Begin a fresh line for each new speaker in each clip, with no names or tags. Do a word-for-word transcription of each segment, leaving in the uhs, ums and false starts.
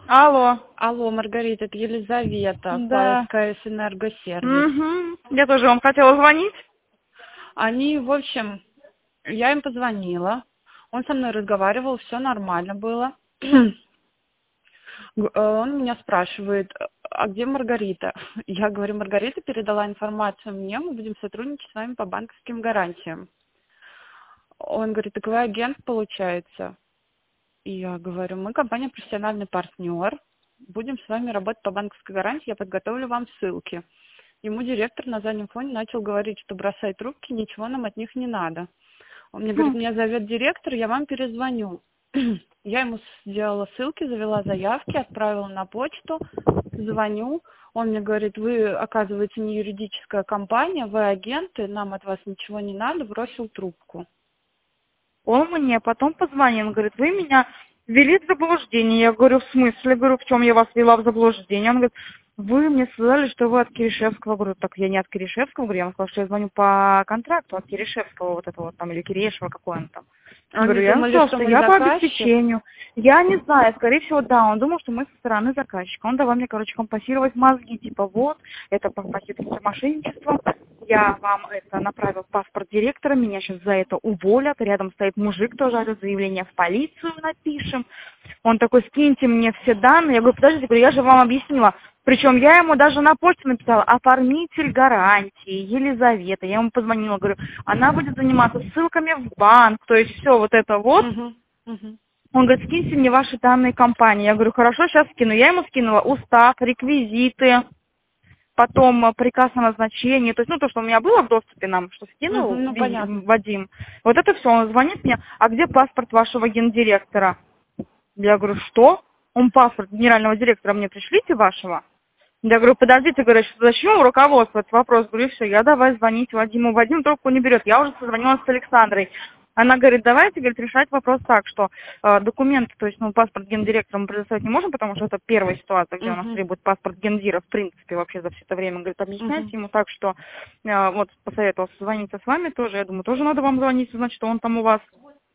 Алло.
Алло, Маргарита, это Елизавета,
Да.
КС Энергосервис.
Угу. Я тоже вам хотела звонить.
Они, в общем, я им позвонила, он со мной разговаривал, все нормально было. Г- э, Он меня спрашивает, а где Маргарита? Я говорю, Маргарита передала информацию мне, мы будем сотрудничать с вами по банковским гарантиям. Он говорит, так вы агент, получается? И я говорю, мы компания профессиональный партнер, будем с вами работать по банковской гарантии, я подготовлю вам ссылки. Ему директор на заднем фоне начал говорить, что бросай трубки, ничего нам от них не надо. Он мне говорит,
Хм.
меня зовет директор, я вам перезвоню. Я ему сделала ссылки, завела заявки, отправила на почту, звоню. Он мне говорит, вы, оказывается, не юридическая компания, вы агенты, нам от вас ничего не надо, бросил трубку.
Он мне потом позвонил, он говорит, вы меня ввели в заблуждение. Я говорю, в смысле? Говорю, в чем я вас ввела в заблуждение? Он говорит, вы мне сказали, что вы от Киришевского. Говорю, так я не от Киришевского. Говорю, я вам сказала, что я звоню по контракту от Киришевского, вот этого вот там, или Кирешева, какой он там.
Они
Говорю, я ему
думали,
сказала,
что
что
мы
я по
заказчик.
обеспечению. Я не знаю, скорее всего, да, он думал, что мы со стороны заказчика. Он давал мне, короче, компасировать мозги, типа, вот, это по пакету мошенничества. Я вам это направил паспорт директора, меня сейчас за это уволят. Рядом стоит мужик, тоже орёт, заявление в полицию напишем. Он такой, скиньте мне все данные. Я говорю, подождите, говорю, я же вам объяснила. Причем я ему даже на почту написала, оформитель гарантии, Елизавета. Я ему позвонила, говорю, она будет заниматься ссылками в банк, то есть все вот это вот.
Мгм, мгм.
Он говорит, скиньте мне ваши данные компании. Я говорю, хорошо, сейчас скину. Я ему скинула устав, реквизиты, потом э, приказ о назначении. То есть, ну, то, что у меня было в доступе нам, что скинул
Мгм, ну
Ви-
понятно.
Вадим. Вот это все. Он звонит мне, а где паспорт вашего гендиректора? Я говорю, что? Он паспорт генерального директора мне пришлите вашего? Я говорю, подождите, говорю, что зачем руководствовать вопрос? Говорю, все, я давай звонить Вадиму. Вадим трубку не берет. Я уже созвонилась с Александрой. Она говорит, давайте, говорит, решать вопрос так, что э, документы, то есть, ну, паспорт гендиректора мы предоставить не можем, потому что это первая ситуация, где у нас
Мгм,
требует паспорт гендира, в принципе, вообще за все это время. Говорит, объясняйте
мгм.
ему так, что э, вот посоветовал созвониться с вами тоже. Я думаю, тоже надо вам звонить, узнать, что он там у вас.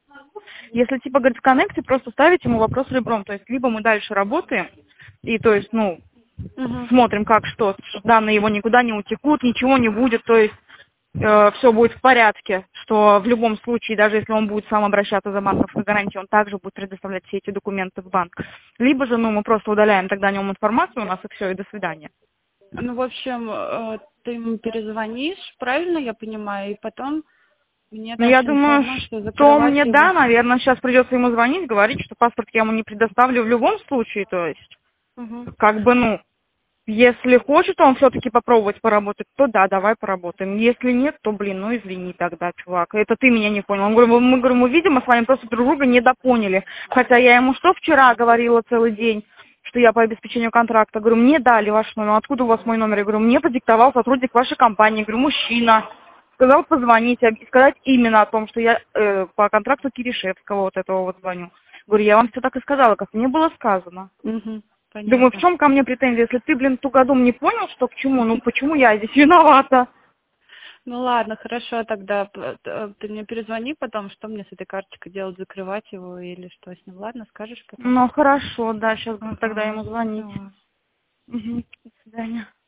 Если, типа, говорит, в коннекте, просто ставить ему вопрос ребром. То есть, либо мы дальше работаем, и, то есть, ну,
Мгм.
смотрим, как что, что данные его никуда не утекут, ничего не будет, то есть все будет в порядке, что в любом случае, даже если он будет сам обращаться за банковской гарантией, он также будет предоставлять все эти документы в банк. Либо же, ну, мы просто удаляем тогда о нем информацию у нас, и все, и до свидания.
Ну, в общем, э, ты ему перезвонишь, правильно я понимаю, и потом мне
Ну, я
дашь
думаю,
информацию,
что
закрывать
мне,
его.
да, наверное, сейчас придется ему звонить, говорить, что паспорт я ему не предоставлю в любом случае, то есть,
Мгм.
как бы, ну, если хочет он все-таки попробовать поработать, то да, давай поработаем. Если нет, то, блин, ну извини тогда, чувак. Это ты меня не понял. Он говорит, мы, говорим, мы, видимо, с вами просто друг друга недопоняли. Хотя я ему что вчера говорила целый день, что я по обеспечению контракта. Говорю, мне дали ваш номер. Откуда у вас мой номер? Я говорю, мне подиктовал сотрудник вашей компании. Я говорю, мужчина. Сказал позвонить, об- сказать именно о том, что я э, по контракту Киришевского вот этого вот звоню. Говорю, я вам все так и сказала, как мне было сказано.
Мгм.
Думаю, в
Понятно.
чем ко мне претензия? Если ты, блин, в ту году не понял, что к чему, ну почему я здесь виновата?
Ну ладно, хорошо, тогда п- т- ты мне перезвони потом, что мне с этой карточкой делать, закрывать его или что с ним, ладно, скажешь потом?
Ну хорошо, да, сейчас буду тогда
Ага,
ему звонить.
давай.
Угу. До свидания.